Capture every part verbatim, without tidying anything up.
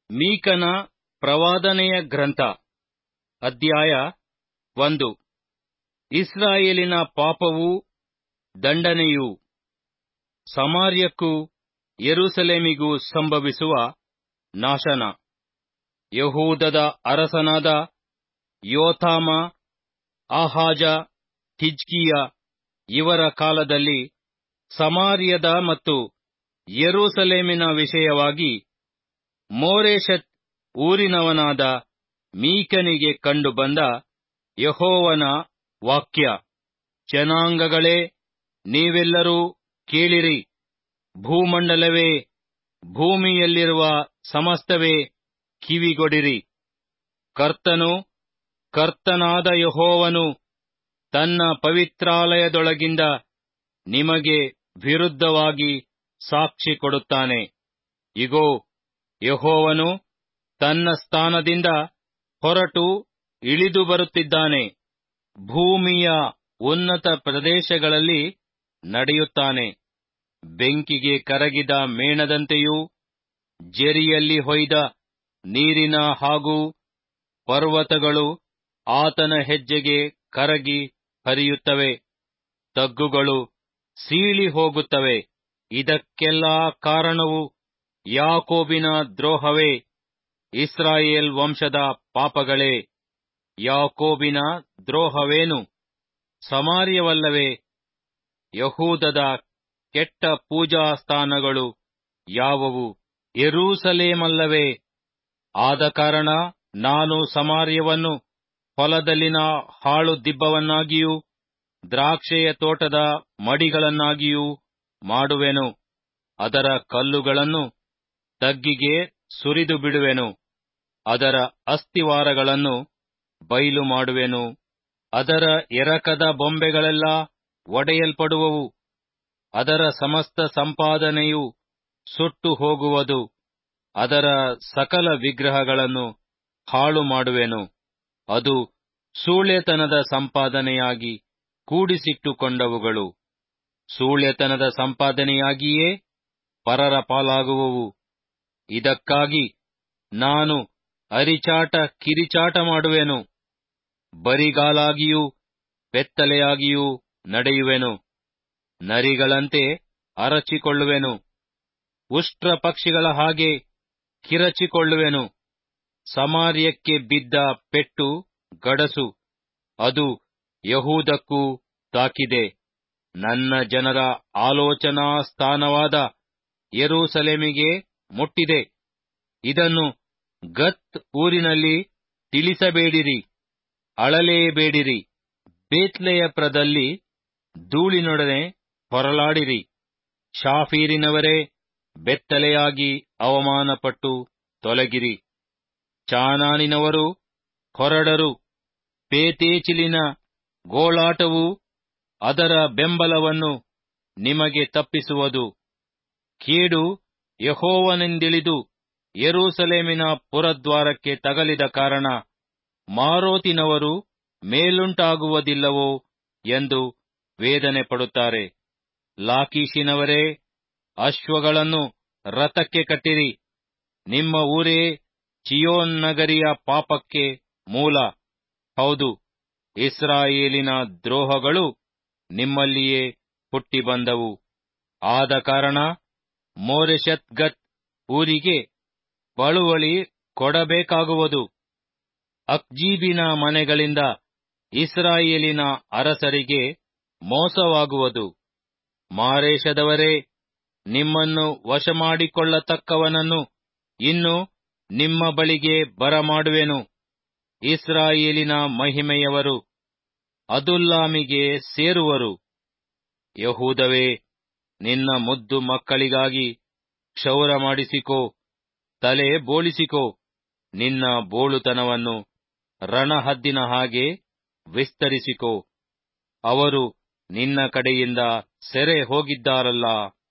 ಮೀಕನ ಪ್ರವಾದನೆಯ ಗ್ರಂಥ ಅಧ್ಯಾಯ ಒಂದು. ಇಸ್ರಾಯೇಲಿನ ಪಾಪವೂ ದಂಡನೆಯೂ. ಸಮಾರ್ಯಕ್ಕೂ ಯೆರೂಸಲೇಮಿಗೂ ಸಂಭವಿಸುವ ನಾಶನ. ಯೆಹೂದದ ಅರಸನಾದ ಯೋಥಾಮ, ಆಹಾಜ, ಹಿಜ್ಕೀಯ ಇವರ ಕಾಲದಲ್ಲಿ ಸಮಾರ್ಯದ ಮತ್ತು ಯೆರೂಸಲೇಮಿನ ವಿಷಯವಾಗಿ ಮೋರೆಷೆತ್ ಊರಿನವನಾದ ಮೀಕನಿಗೆ ಕಂಡುಬಂದ ಯೆಹೋವನ ವಾಕ್ಯ. ಜನಾಂಗಗಳೇ, ನೀವೆಲ್ಲರೂ ಕೇಳಿರಿ. ಭೂಮಂಡಲವೇ, ಭೂಮಿಯಲ್ಲಿರುವ ಸಮಸ್ತವೇ ಕಿವಿಗೊಡಿರಿ. ಕರ್ತನು, ಕರ್ತನಾದ ಯೆಹೋವನು ತನ್ನ ಪವಿತ್ರಾಲಯದೊಳಗಿಂದ ನಿಮಗೆ ವಿರುದ್ಧವಾಗಿ ಸಾಕ್ಷಿ ಕೊಡುತ್ತಾನೆ. ಇಗೋ, ಯೆಹೋವನು ತನ್ನ ಸ್ಥಾನದಿಂದ ಹೊರಟು ಇಳಿದು ಬರುತ್ತಿದ್ದಾನೆ. ಭೂಮಿಯ ಉನ್ನತ ಪ್ರದೇಶಗಳಲ್ಲಿ ನಡೆಯುತ್ತಾನೆ. ಬೆಂಕಿಗೆ ಕರಗಿದ ಮೇಣದಂತೆಯೂ, ಜೆರಿಯಲ್ಲಿ ಹೊಯ್ದ ನೀರಿನ ಹಾಗೂ ಪರ್ವತಗಳು ಆತನ ಹೆಜ್ಜೆಗೆ ಕರಗಿ ಹರಿಯುತ್ತವೆ. ತಗ್ಗುಗಳು ಸೀಳಿ ಹೋಗುತ್ತವೆ. ಇದಕ್ಕೆಲ್ಲಾ ಕಾರಣವು ಯಾಕೋಬಿನ ದ್ರೋಹವೇ, ಇಸ್ರಾಯೇಲ್ ವಂಶದ ಪಾಪಗಳೇ. ಯಾಕೋಬಿನ ದ್ರೋಹವೇನು? ಸಮಾರ್ಯವಲ್ಲವೇ? ಯೆಹೂದದ ಕೆಟ್ಟ ಪೂಜಾ ಸ್ಥಾನಗಳು ಯಾವುವು? ಯೆರೂಸಲೇಮಲ್ಲವೇ? ಆದಕಾರಣ ನಾನು ಸಮಾರ್ಯವನ್ನು ಹೊಲದಲ್ಲಿನ ಹಾಳು ದಿಬ್ಬವನ್ನಾಗಿಯೂ ದ್ರಾಕ್ಷೆಯ ತೋಟದ ಮಡಿಗಳನ್ನಾಗಿಯೂ ಮಾಡುವೆನು. ಅದರ ಕಲ್ಲುಗಳನ್ನು ತಗ್ಗಿಗೆ ಸುರಿದು ಬಿಡುವೆನು. ಅದರ ಅಸ್ತಿವಾರಗಳನ್ನು ಬಯಲು ಮಾಡುವೆನು. ಅದರ ಎರಕದ ಬೊಂಬೆಗಳೆಲ್ಲಾ ಒಡೆಯಲ್ಪಡುವವು. ಅದರ ಸಮಸ್ತ ಸಂಪಾದನೆಯು ಸುಟ್ಟು ಹೋಗುವುದು. ಅದರ ಸಕಲ ವಿಗ್ರಹಗಳನ್ನು ಹಾಳು ಮಾಡುವೆನು. ಅದು ಸೂಳ್ಯತನದ ಸಂಪಾದನೆಯಾಗಿ ಕೂಡಿಸಿಟ್ಟುಕೊಂಡವುಗಳು. ಸೂಳ್ಯತನದ ಸಂಪಾದನೆಯಾಗಿಯೇ ಪರರ ಪಾಲಾಗುವವು. ಇದಕ್ಕಾಗಿ ನಾನು ಅರಿಚಾಟ ಕಿರಿಚಾಟ ಮಾಡುವೆನು. ಬರಿಗಾಲಾಗಿಯೂ ಬೆತ್ತಲೆಯಾಗಿಯೂ ನಡೆಯುವೆನು. ನರಿಗಳಂತೆ ಅರಚಿಕೊಳ್ಳುವೆನು. ಉಷ್ಟ್ರ ಪಕ್ಷಿಗಳ ಹಾಗೆ ಕಿರಚಿಕೊಳ್ಳುವೆನು. ಸಮಾರ್ಯಕ್ಕೆ ಬಿದ್ದ ಪೆಟ್ಟು ಗಡಸು. ಅದು ಯೆಹೂದಕ್ಕೂ ತಾಕಿದೆ. ನನ್ನ ಜನರ ಆಲೋಚನಾ ಸ್ಥಾನವಾದ ಯೆರೂಸಲೇಮಿಗೆ ಮುಟ್ಟಿದೆ. ಇದನ್ನು ಗತ್ ಊರಿನಲ್ಲಿ ತಿಳಿಸಬೇಡಿರಿ, ಅಳಲೇಬೇಡಿರಿ. ಬೇತ್ಲೆಯಪ್ರದಲ್ಲಿ ಧೂಳಿನೊಡನೆ ಹೊರಲಾಡಿರಿ. ಶಾಫೀರಿನವರೇ, ಬೆತ್ತಲೆಯಾಗಿ ಅವಮಾನಪಟ್ಟು ತೊಲಗಿರಿ. ಚಾನಾನಿನವರು ಹೊರಡರು. ಬೇತೇಚಿಲಿನ ಗೋಳಾಟವು ಅದರ ಬೆಂಬಲವನ್ನು ನಿಮಗೆ ತಪ್ಪಿಸುವುದು. ಕೇಡು ಯೆಹೋವನಿಂದಿಳಿದು ಯೆರೂಸಲೇಮಿನ ಪುರದ್ವಾರಕ್ಕೆ ತಗಲಿದ ಕಾರಣ ಮಾರೋತಿನವರು ಮೇಲುಂಟಾಗುವುದಿಲ್ಲವೋ ಎಂದು ವೇದನೆ ಪಡುತ್ತಾರೆ. ಲಾಕೀಷಿನವರೇ, ಅಶ್ವಗಳನ್ನು ರಥಕ್ಕೆ ಕಟ್ಟಿರಿ. ನಿಮ್ಮ ಊರೇ ಚೀಯೋನ್ ನಗರಿಯ ಪಾಪಕ್ಕೆ ಮೂಲ. ಹೌದು, ಇಸ್ರಾಯೇಲಿನ ದ್ರೋಹಗಳು ನಿಮ್ಮಲ್ಲಿಯೇ ಹುಟ್ಟಿ ಬಂದವು. ಆದ ಕಾರಣ ಮೋರೆಷೆತ್ ಗತ್ ಊರಿಗೆ ಬಳುವಳಿ ಕೊಡಬೇಕಾಗುವುದು. ಅಕ್ಜೀಬಿನ ಮನೆಗಳಿಂದ ಇಸ್ರಾಯೇಲಿನ ಅರಸರಿಗೆ ಮೋಸವಾಗುವುದು. ಮಾರೇಷದವರೇ, ನಿಮ್ಮನ್ನು ವಶಮಾಡಿಕೊಳ್ಳತಕ್ಕವನನ್ನು ಇನ್ನು ನಿಮ್ಮ ಬಳಿಗೆ ಬರಮಾಡುವೆನು. ಇಸ್ರಾಯೇಲಿನ ಮಹಿಮೆಯವರು ಅದುಲ್ಲಾಮಿಗೆ ಸೇರುವರು. ಯೆಹೂದವೇ, ನಿನ್ನ ಮುದ್ದು ಮಕ್ಕಳಿಗಾಗಿ ಕ್ಷೌರ ಮಾಡಿಸಿಕೋ, ತಲೆ ಬೋಳಿಸಿಕೋ. ನಿನ್ನ ಬೋಳುತನವನ್ನು ರಣಹದ್ದಿನ ಹಾಗೆ ವಿಸ್ತರಿಸಿಕೋ. ಅವರು ನಿನ್ನ ಕಡೆಯಿಂದ ಸೆರೆ ಹೋಗಿದ್ದಾರಲ್ಲ.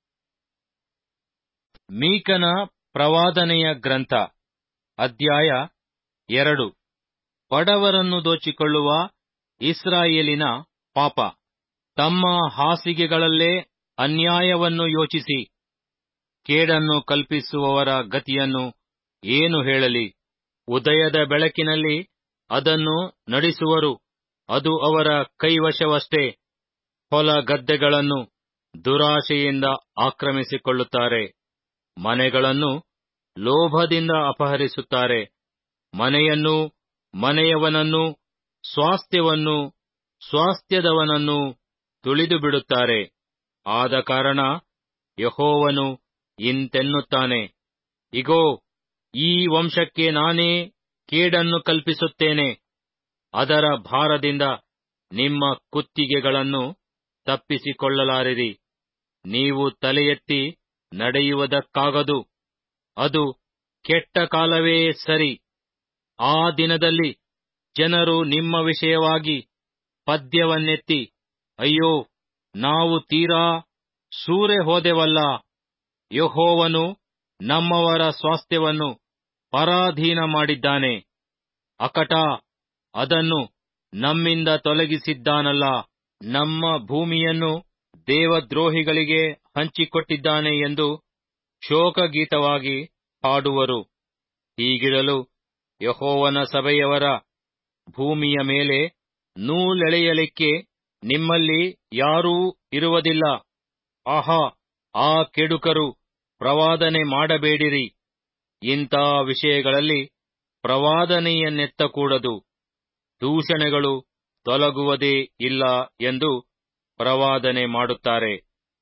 ಮೀಕನ ಪ್ರವಾದನೆಯ ಗ್ರಂಥ ಅಧ್ಯಾಯ ಎರಡು. ಬಡವರನ್ನು ದೋಚಿಕೊಳ್ಳುವ ಇಸ್ರಾಯೇಲಿನ ಪಾಪ. ತಮ್ಮ ಹಾಸಿಗೆಗಳಲ್ಲೇ ಅನ್ಯಾಯವನ್ನು ಯೋಚಿಸಿ ಕೇಡನ್ನು ಕಲ್ಪಿಸುವವರ ಗತಿಯನ್ನು ಏನು ಹೇಳಲಿ? ಉದಯದ ಬೆಳಕಿನಲ್ಲಿ ಅದನ್ನು ನಡೆಸುವರು, ಅದು ಅವರ ಕೈವಶವಷ್ಟೇ. ಹೊಲ ಗದ್ದೆಗಳನ್ನು ದುರಾಶೆಯಿಂದ ಆಕ್ರಮಿಸಿಕೊಳ್ಳುತ್ತಾರೆ, ಮನೆಗಳನ್ನು ಲೋಭದಿಂದ ಅಪಹರಿಸುತ್ತಾರೆ. ಮನೆಯನ್ನೂ ಮನೆಯವನನ್ನೂ ಸ್ವಾಸ್ಥ್ಯವನ್ನೂ ಸ್ವಾಸ್ಥ್ಯದವನನ್ನೂ ತುಳಿದು ಬಿಡುತ್ತಾರೆ. ಆದ ಕಾರಣ ಯೆಹೋವನು ಇಂತೆನ್ನುತ್ತಾನೆ, ಇಗೋ, ಈ ವಂಶಕ್ಕೆ ನಾನೇ ಕೇಡನ್ನು ಕಲ್ಪಿಸುತ್ತೇನೆ. ಅದರ ಭಾರದಿಂದ ನಿಮ್ಮ ಕುತ್ತಿಗೆಗಳನ್ನು ತಪ್ಪಿಸಿಕೊಳ್ಳಲಾರಿರಿ. ನೀವು ತಲೆ ಎತ್ತಿ ನಡೆಯುವುದಕ್ಕಾಗದು. ಅದು ಕೆಟ್ಟ ಕಾಲವೇ ಸರಿ. ಆ ದಿನದಲ್ಲಿ ಜನರು ನಿಮ್ಮ ವಿಷಯವಾಗಿ ಪದ್ಯವನ್ನೆತ್ತಿ, ಅಯ್ಯೋ, ನಾವು ತೀರಾ ಸೂರೆ ಹೋದೆವಲ್ಲ. ಯೆಹೋವನು ನಮ್ಮವರ ಸ್ವಾಸ್ಥ್ಯವನ್ನು ಪರಾಧೀನ ಮಾಡಿದ್ದಾನೆ. ಅಕಟ, ಅದನ್ನು ನಮ್ಮಿಂದ ತೊಲಗಿಸಿದ್ದಾನಲ್ಲ. ನಮ್ಮ ಭೂಮಿಯನ್ನು ದೇವದ್ರೋಹಿಗಳಿಗೆ ಹಂಚಿಕೊಟ್ಟಿದ್ದಾನೆ ಎಂದು ಶೋಕಗೀತವಾಗಿ ಹಾಡುವರು. ಹೀಗಿರಲು ಯೆಹೋವನ ಸಭೆಯವರ ಭೂಮಿಯ ಮೇಲೆ ನೂಲೆಳೆಯಲಿಕ್ಕೆ ನಿಮ್ಮಲ್ಲಿ ಯಾರೂ ಇರುವುದಿಲ್ಲ. ಆಹಾ, ಆ ಕೆಡುಕರು ಪ್ರವಾದನೆ ಮಾಡಬೇಡಿರಿ. ಇಂಥ ವಿಷಯಗಳಲ್ಲಿ ಪ್ರವಾದನೆಯನ್ನೆತ್ತಕೂಡದು. ದೂಷಣೆಗಳು ತೊಲಗುವುದೇ ಇಲ್ಲ ಎಂದು ಪ್ರವಾದನೆ ಮಾಡುತ್ತಾರೆ.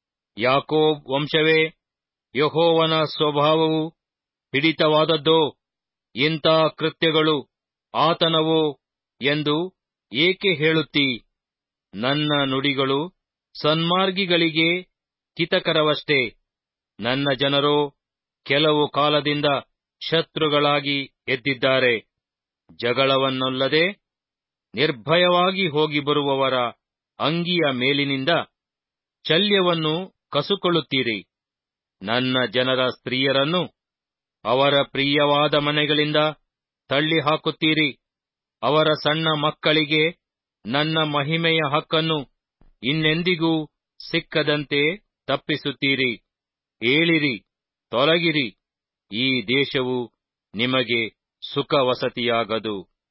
ಯಾಕೋಬ್ ವಂಶವೇ, ಯೆಹೋವನ ಸ್ವಭಾವವು ಹಿಡಿತವಾದದ್ದೋ, ಇಂಥ ಕೃತ್ಯಗಳು ಆತನವೋ ಎಂದು ಏಕೆ ಹೇಳುತ್ತೀ? ನನ್ನ ನುಡಿಗಳು ಸನ್ಮಾರ್ಗಿಗಳಿಗೆ ಹಿತಕರವಷ್ಟೇ. ನನ್ನ ಜನರೋ ಕೆಲವು ಕಾಲದಿಂದ ಶತ್ರುಗಳಾಗಿ ಎದ್ದಿದ್ದಾರೆ. ಜಗಳವನ್ನೊಲ್ಲದೆ ನಿರ್ಭಯವಾಗಿ ಹೋಗಿ ಬರುವವರ ಅಂಗಿಯ ಮೇಲಿನಿಂದ ಶಲ್ಯವನ್ನು ಕಸುಕೊಳ್ಳುತ್ತೀರಿ. ನನ್ನ ಜನರ ಸ್ತ್ರೀಯರನ್ನು ಅವರ ಪ್ರಿಯವಾದ ಮನೆಗಳಿಂದ ತಳ್ಳಿ ಹಾಕುತ್ತೀರಿ. ಅವರ ಸಣ್ಣ ಮಕ್ಕಳಿಗೆ ನನ್ನ ಮಹಿಮೆಯ ಹಕ್ಕನ್ನು ಇನ್ನೆಂದಿಗೂ ಸಿಕ್ಕದಂತೆ ತಪ್ಪಿಸುತ್ತೀರಿ. ಏಳಿರಿ, ತೊಲಗಿರಿ, ಈ ದೇಶವು ನಿಮಗೆ ಸುಖ ವಸತಿಯಾಗದು.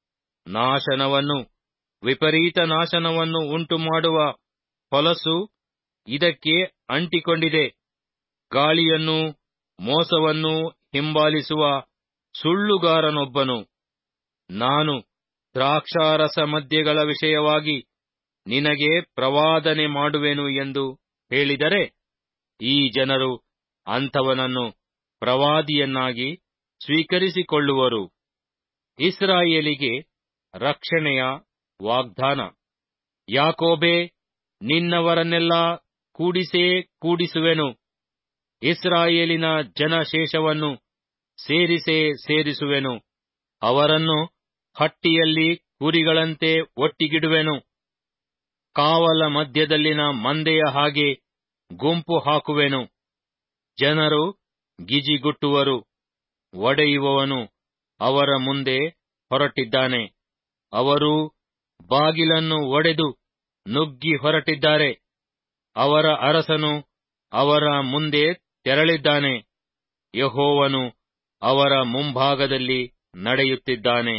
ನಾಶನವನ್ನು, ವಿಪರೀತ ನಾಶನವನ್ನು ಉಂಟುಮಾಡುವ ಹೊಲಸು ಇದಕ್ಕೆ ಅಂಟಿಕೊಂಡಿದೆ. ಗಾಳಿಯನ್ನೂ ಮೋಸವನ್ನೂ ಹಿಂಬಾಲಿಸುವ ಸುಳ್ಳುಗಾರನೊಬ್ಬನು. ನಾನು ದ್ರಾಕ್ಷಾರಸ ಮದ್ಯಗಳ ವಿಷಯವಾಗಿ ನಿನಗೆ ಪ್ರವಾದನೆ ಮಾಡುವೆನು ಎಂದು ಹೇಳಿದರೆ, ಈ ಜನರು ಅಂಥವನನ್ನು ಪ್ರವಾದಿಯನ್ನಾಗಿ ಸ್ವೀಕರಿಸಿಕೊಳ್ಳುವರು. ಇಸ್ರಾಯೇಲಿಗೆ ರಕ್ಷಣೆಯ ವಾಗ್ದಾನ. ಯಾಕೋಬೇ, ನಿನ್ನವರನ್ನೆಲ್ಲಾ ಕೂಡಿಸೇ ಕೂಡಿಸುವೆನು. ಇಸ್ರಾಯೇಲಿನ ಜನಶೇಷವನ್ನು ಸೇರಿಸೇ ಸೇರಿಸುವೆನು. ಅವರನ್ನು ಹಟ್ಟಿಯಲ್ಲಿ ಕುರಿಗಳಂತೆ ಒಟ್ಟಿಗಿಡುವೆನು. ಕಾವಲ ಮಧ್ಯದಲ್ಲಿನ ಮಂದೆಯ ಹಾಗೆ ಗುಂಪು ಹಾಕುವೆನು. ಜನರು ಗಿಜಿಗುಟ್ಟುವರು. ಒಡೆಯುವವನು ಅವರ ಮುಂದೆ ಹೊರಟಿದ್ದಾನೆ. ಅವರೂ ಬಾಗಿಲನ್ನು ಒಡೆದು ನುಗ್ಗಿ ಹೊರಟಿದ್ದಾರೆ. ಅವರ ಅರಸನು ಅವರ ಮುಂದೆ ತೆರಳಿದ್ದಾನೆ. ಯೆಹೋವನು ಅವರ ಮುಂಭಾಗದಲ್ಲಿ ನಡೆಯುತ್ತಿದ್ದಾನೆ.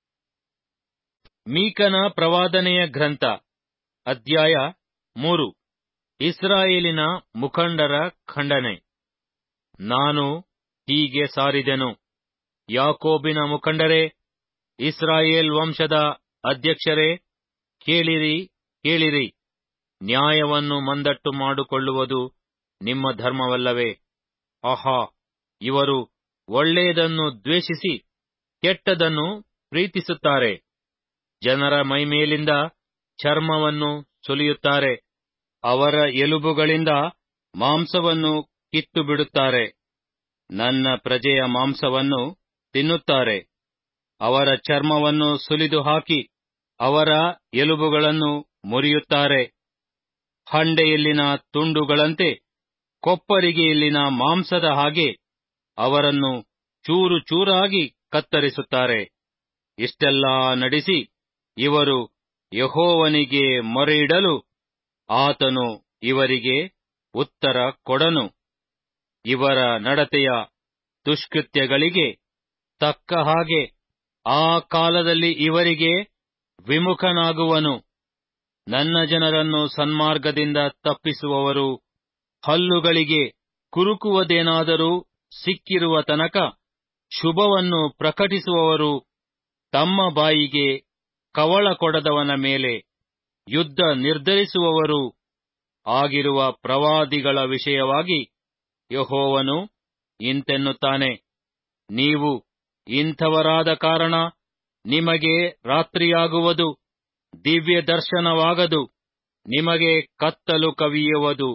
ಮೀಕನ ಪ್ರವಾದನೆಯ ಗ್ರಂಥ. ಅಧ್ಯಾಯ ಮೂರು. ಇಸ್ರಾಯೇಲಿನ ಮುಖಂಡರ ಖಂಡನೆ. ನಾನು ಹೀಗೆ ಸಾರಿದೆನು, ಯಾಕೋಬಿನ ಮುಖಂಡರೇ, ಇಸ್ರಾಯೇಲ್ ವಂಶದ ಅಧ್ಯಕ್ಷರೇ, ಕೇಳಿರಿ, ಕೇಳಿರಿ. ನ್ಯಾಯವನ್ನು ಮಂದಟ್ಟು ಮಾಡಿಕೊಳ್ಳುವುದು ನಿಮ್ಮ ಧರ್ಮವಲ್ಲವೇ? ಆಹಾ, ಇವರು ಒಳ್ಳೆಯದನ್ನು ದ್ವೇಷಿಸಿ ಕೆಟ್ಟದನ್ನು ಪ್ರೀತಿಸುತ್ತಾರೆ. ಜನರ ಮೈಮೇಲಿಂದ ಚರ್ಮವನ್ನು ಸುಲಿಯುತ್ತಾರೆ. ಅವರ ಎಲುಬುಗಳಿಂದ ಮಾಂಸವನ್ನು ಕಿತ್ತು ಬಿಡುತ್ತಾರೆ. ನನ್ನ ಪ್ರಜೆಯ ಮಾಂಸವನ್ನು ತಿನ್ನುತ್ತಾರೆ. ಅವರ ಚರ್ಮವನ್ನು ಸುಲಿದು ಹಾಕಿ ಅವರ ಎಲುಬುಗಳನ್ನು ಮುರಿಯುತ್ತಾರೆ. ಹಂಡೆಯಲ್ಲಿನ ತುಂಡುಗಳಂತೆ, ಕೊಪ್ಪರಿಗೆಯಲ್ಲಿನ ಮಾಂಸದ ಹಾಗೆ ಅವರನ್ನು ಚೂರು ಚೂರಾಗಿ ಕತ್ತರಿಸುತ್ತಾರೆ. ಇಷ್ಟೆಲ್ಲಾ ನಡೆಸಿ ಇವರು ಯೆಹೋವನಿಗೆ ಮೊರೆಯಿಡಲು ಆತನು ಇವರಿಗೆ ಉತ್ತರ ಕೊಡನು. ಇವರ ನಡತೆಯ ದುಷ್ಕೃತ್ಯಗಳಿಗೆ ತಕ್ಕ ಹಾಗೆ ಆ ಕಾಲದಲ್ಲಿ ಇವರಿಗೆ ವಿಮುಖನಾಗುವನು. ನನ್ನ ಜನರನ್ನು ಸನ್ಮಾರ್ಗದಿಂದ ತಪ್ಪಿಸುವವರು ಹಲ್ಲುಗಳಿಗೆ ಕುರುಕುವುದೇನಾದರೂ ಸಿಕ್ಕಿರುವ ತನಕ ಶುಭವನ್ನು ಪ್ರಕಟಿಸುವವರು ತಮ್ಮ ಬಾಯಿಗೆ ಕವಳ ಕೊಡದವನ ಮೇಲೆ ಯುದ್ಧ ನಿರ್ಧರಿಸುವವರು ಆಗಿರುವ ಪ್ರವಾದಿಗಳ ವಿಷಯವಾಗಿ ಯೆಹೋವನು ಇಂತೆನ್ನುತ್ತಾನೆ, ನೀವು ಇಂಥವರಾದ ಕಾರಣ ನಿಮಗೆ ರಾತ್ರಿಯಾಗುವುದು, ದಿವ್ಯ ದರ್ಶನವಾಗದು, ನಿಮಗೆ ಕತ್ತಲು ಕವಿಯುವುದು,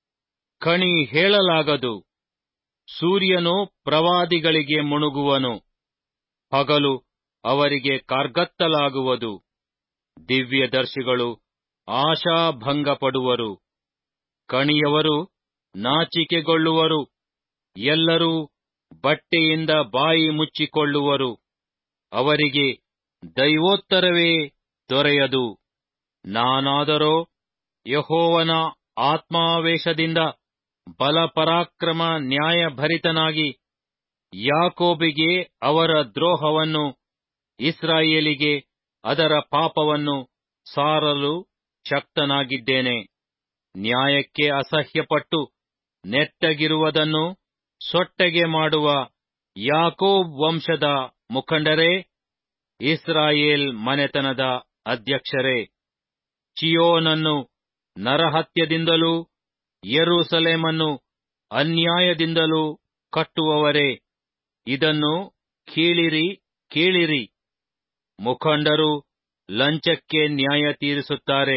ಕಣಿ ಹೇಳಲಾಗದು. ಸೂರ್ಯನು ಪ್ರವಾದಿಗಳಿಗೆ ಮುಣುಗುವನು, ಹಗಲು ಅವರಿಗೆ ಕಾರ್ಗತ್ತಲಾಗುವುದು. ದಿವ್ಯದರ್ಶಿಗಳು ಆಶಾಭಂಗಪಡುವರು, ಕಣಿಯವರು ನಾಚಿಕೆಗೊಳ್ಳುವರು, ಎಲ್ಲರೂ ಬಟ್ಟೆಯಿಂದ ಬಾಯಿ ಮುಚ್ಚಿಕೊಳ್ಳುವರು. ಅವರಿಗೆ ದೈವೋತ್ತರವೇ ದೊರೆಯದು. ನಾನಾದರೋ ಯೆಹೋವನ ಆತ್ಮಾವೇಶದಿಂದ ಬಲಪರಾಕ್ರಮ ನ್ಯಾಯಭರಿತನಾಗಿ ಯಾಕೋಬಿಗೆ ಅವರ ದ್ರೋಹವನ್ನು, ಇಸ್ರಾಯೇಲಿಗೆ ಅದರ ಪಾಪವನ್ನು ಸಾರಲು ಶಕ್ತನಾಗಿದ್ದೇನೆ. ನ್ಯಾಯಕ್ಕೆ ಅಸಹ್ಯಪಟ್ಟು ನೆಟ್ಟಗಿರುವುದನ್ನು ಸೊಟ್ಟಗೆ ಮಾಡುವ ಯಾಕೋಬ್ ವಂಶದ ಮುಖಂಡರೇ, ಇಸ್ರಾಯೇಲ್ ಮನೆತನದ ಅಧ್ಯಕ್ಷರೇ, ಚೀಯೋನನ್ನು ನರಹತ್ಯದಿಂದಲೂ ಯೆರೂಸಲೇಮನ್ನು ಅನ್ಯಾಯದಿಂದಲೂ ಕಟ್ಟುವವರೇ, ಇದನ್ನು ಕೇಳಿರಿ ಕೇಳಿರಿ. ಮುಖಂಡರು ಲಂಚಕ್ಕೆ ನ್ಯಾಯ ತೀರಿಸುತ್ತಾರೆ,